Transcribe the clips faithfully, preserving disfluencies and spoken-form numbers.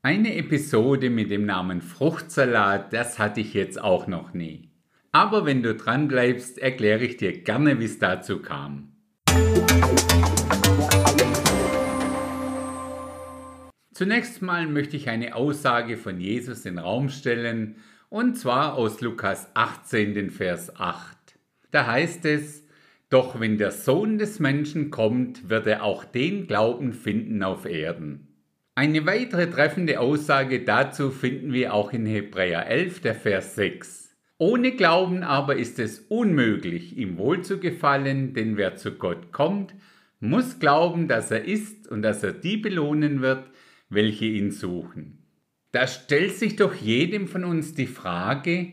Eine Episode mit dem Namen Fruchtsalat, das hatte ich jetzt auch noch nie. Aber wenn du dran bleibst, erkläre ich dir gerne, wie es dazu kam. Zunächst mal möchte ich eine Aussage von Jesus in den Raum stellen, und zwar aus Lukas achtzehn, den Vers acht. Da heißt es: Doch wenn der Sohn des Menschen kommt, wird er auch den Glauben finden auf Erden. Eine weitere treffende Aussage dazu finden wir auch in Hebräer elf, der Vers sechs. Ohne Glauben aber ist es unmöglich, ihm wohlzugefallen, denn wer zu Gott kommt, muss glauben, dass er ist und dass er die belohnen wird, welche ihn suchen. Da stellt sich doch jedem von uns die Frage: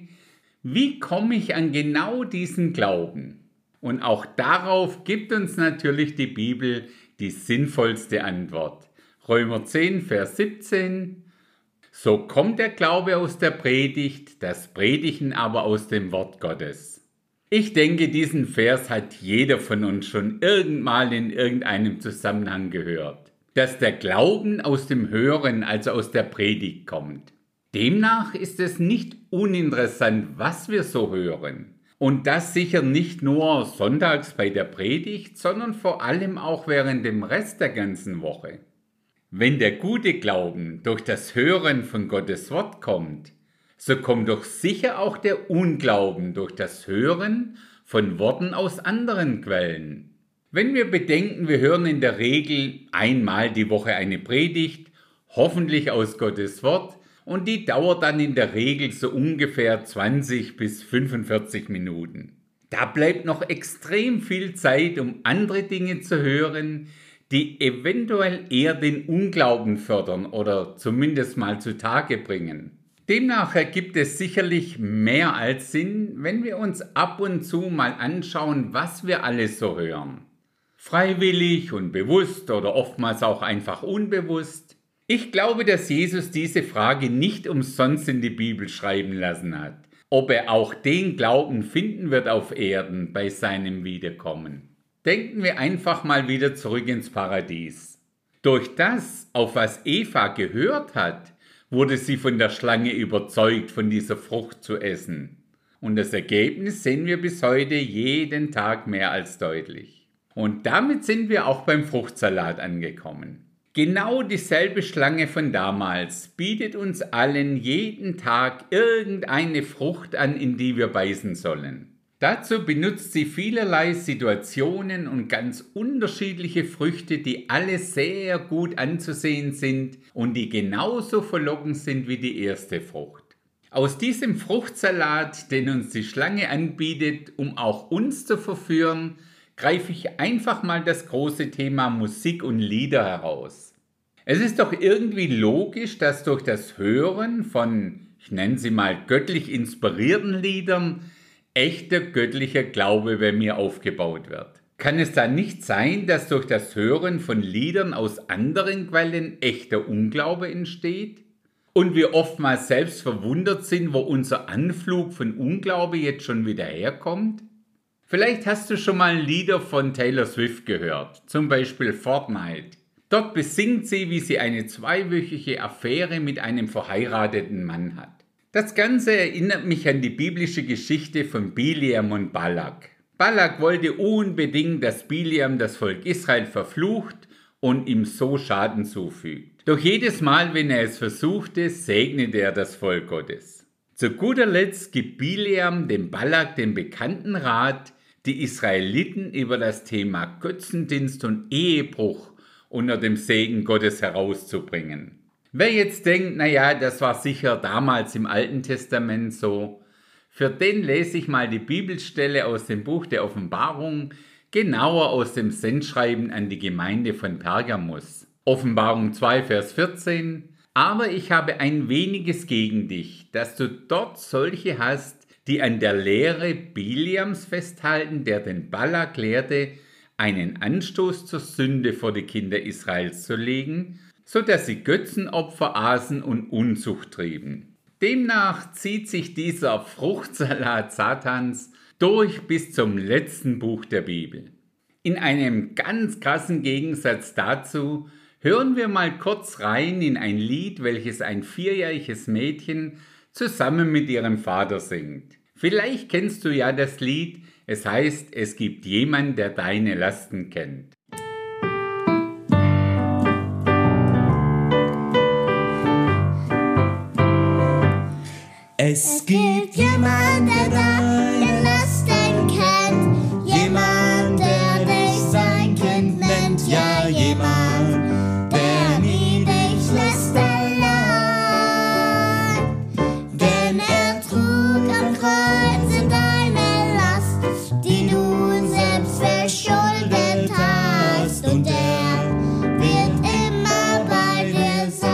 Wie komme ich an genau diesen Glauben? Und auch darauf gibt uns natürlich die Bibel die sinnvollste Antwort. Römer zehn, Vers siebzehn: So kommt der Glaube aus der Predigt, das Predigen aber aus dem Wort Gottes. Ich denke, diesen Vers hat jeder von uns schon irgendwann in irgendeinem Zusammenhang gehört. Dass der Glauben aus dem Hören, also aus der Predigt kommt. Demnach ist es nicht uninteressant, was wir so hören. Und das sicher nicht nur sonntags bei der Predigt, sondern vor allem auch während dem Rest der ganzen Woche. Wenn der gute Glauben durch das Hören von Gottes Wort kommt, so kommt doch sicher auch der Unglauben durch das Hören von Worten aus anderen Quellen. Wenn wir bedenken, wir hören in der Regel einmal die Woche eine Predigt, hoffentlich aus Gottes Wort, und die dauert dann in der Regel so ungefähr zwanzig bis fünfundvierzig Minuten. Da bleibt noch extrem viel Zeit, um andere Dinge zu hören, die eventuell eher den Unglauben fördern oder zumindest mal zutage bringen. Demnach ergibt es sicherlich mehr als Sinn, wenn wir uns ab und zu mal anschauen, was wir alles so hören. Freiwillig und bewusst oder oftmals auch einfach unbewusst. Ich glaube, dass Jesus diese Frage nicht umsonst in die Bibel schreiben lassen hat, ob er auch den Glauben finden wird auf Erden bei seinem Wiederkommen. Denken wir einfach mal wieder zurück ins Paradies. Durch das, auf was Eva gehört hat, wurde sie von der Schlange überzeugt, von dieser Frucht zu essen. Und das Ergebnis sehen wir bis heute jeden Tag mehr als deutlich. Und damit sind wir auch beim Fruchtsalat angekommen. Genau dieselbe Schlange von damals bietet uns allen jeden Tag irgendeine Frucht an, in die wir beißen sollen. Dazu benutzt sie vielerlei Situationen und ganz unterschiedliche Früchte, die alle sehr gut anzusehen sind und die genauso verlockend sind wie die erste Frucht. Aus diesem Fruchtsalat, den uns die Schlange anbietet, um auch uns zu verführen, greife ich einfach mal das große Thema Musik und Lieder heraus. Es ist doch irgendwie logisch, dass durch das Hören von, ich nenne sie mal, göttlich inspirierten Liedern, echter göttlicher Glaube bei mir aufgebaut wird. Kann es da nicht sein, dass durch das Hören von Liedern aus anderen Quellen echter Unglaube entsteht? Und wir oftmals selbst verwundert sind, wo unser Anflug von Unglaube jetzt schon wieder herkommt? Vielleicht hast du schon mal Lieder von Taylor Swift gehört, zum Beispiel Fortnite. Dort besingt sie, wie sie eine zweiwöchige Affäre mit einem verheirateten Mann hat. Das Ganze erinnert mich an die biblische Geschichte von Bileam und Balak. Balak wollte unbedingt, dass Bileam das Volk Israel verflucht und ihm so Schaden zufügt. Doch jedes Mal, wenn er es versuchte, segnete er das Volk Gottes. Zu guter Letzt gibt Bileam dem Balak den bekannten Rat, die Israeliten über das Thema Götzendienst und Ehebruch unter dem Segen Gottes herauszubringen. Wer jetzt denkt, naja, das war sicher damals im Alten Testament so, für den lese ich mal die Bibelstelle aus dem Buch der Offenbarung, genauer aus dem Sendschreiben an die Gemeinde von Pergamus. Offenbarung zwei, Vers vierzehn: Aber ich habe ein weniges gegen dich, dass du dort solche hast, die an der Lehre Bileams festhalten, der den Balak lehrte, einen Anstoß zur Sünde vor die Kinder Israels zu legen, so dass sie Götzenopfer aßen und Unzucht trieben. Demnach zieht sich dieser Fruchtsalat Satans durch bis zum letzten Buch der Bibel. In einem ganz krassen Gegensatz dazu Hören wir mal kurz rein in ein Lied, welches ein vierjähriges Mädchen zusammen mit ihrem Vater singt. Vielleicht kennst du ja das Lied, es heißt, es gibt jemand, der deine Lasten kennt. Es gibt jemand, der deine Lasten kennt, jemand, der dich sein Kind nennt, ja, jemand, der nie dich lässt allein. Denn er trug am Kreuz deine Last, die du selbst verschuldet hast, und er wird immer bei dir sein.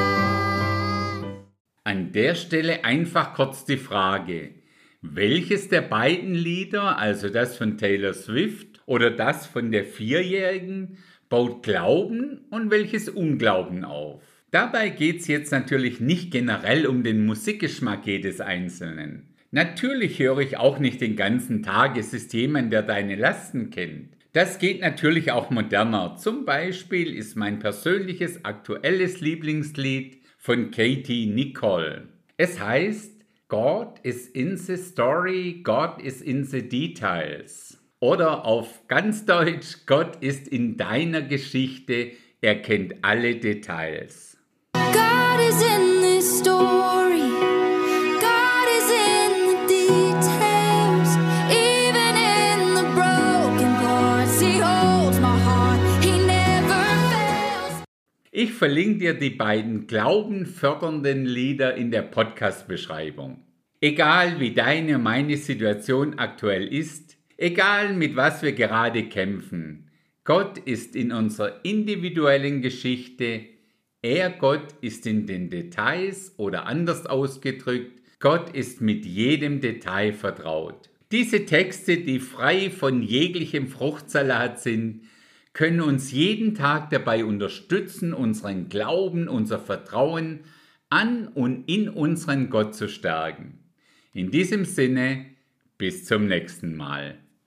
An der Stelle einfach kurz die Frage, welches der beiden Lieder, also das von Taylor Swift oder das von der Vierjährigen, baut Glauben und welches Unglauben auf? Dabei geht es jetzt natürlich nicht generell um den Musikgeschmack jedes Einzelnen. Natürlich höre ich auch nicht den ganzen Tag, es ist jemand, der deine Lasten kennt. Das geht natürlich auch moderner. Zum Beispiel ist mein persönliches aktuelles Lieblingslied von Katie Nicole. Es heißt, God is in the story, God is in the details. Oder auf ganz Deutsch, Gott ist in deiner Geschichte, er kennt alle Details. God is in this story. God is in the details. Even in the broken parts, He holds my heart. He never fails. Ich verlinke dir die beiden glaubenfördernden Lieder in der Podcast-Beschreibung. Egal wie deine und meine Situation aktuell ist, egal mit was wir gerade kämpfen, Gott ist in unserer individuellen Geschichte, er Gott ist in den Details oder anders ausgedrückt, Gott ist mit jedem Detail vertraut. Diese Texte, die frei von jeglichem Fruchtsalat sind, können uns jeden Tag dabei unterstützen, unseren Glauben, unser Vertrauen an und in unseren Gott zu stärken. In diesem Sinne, bis zum nächsten Mal.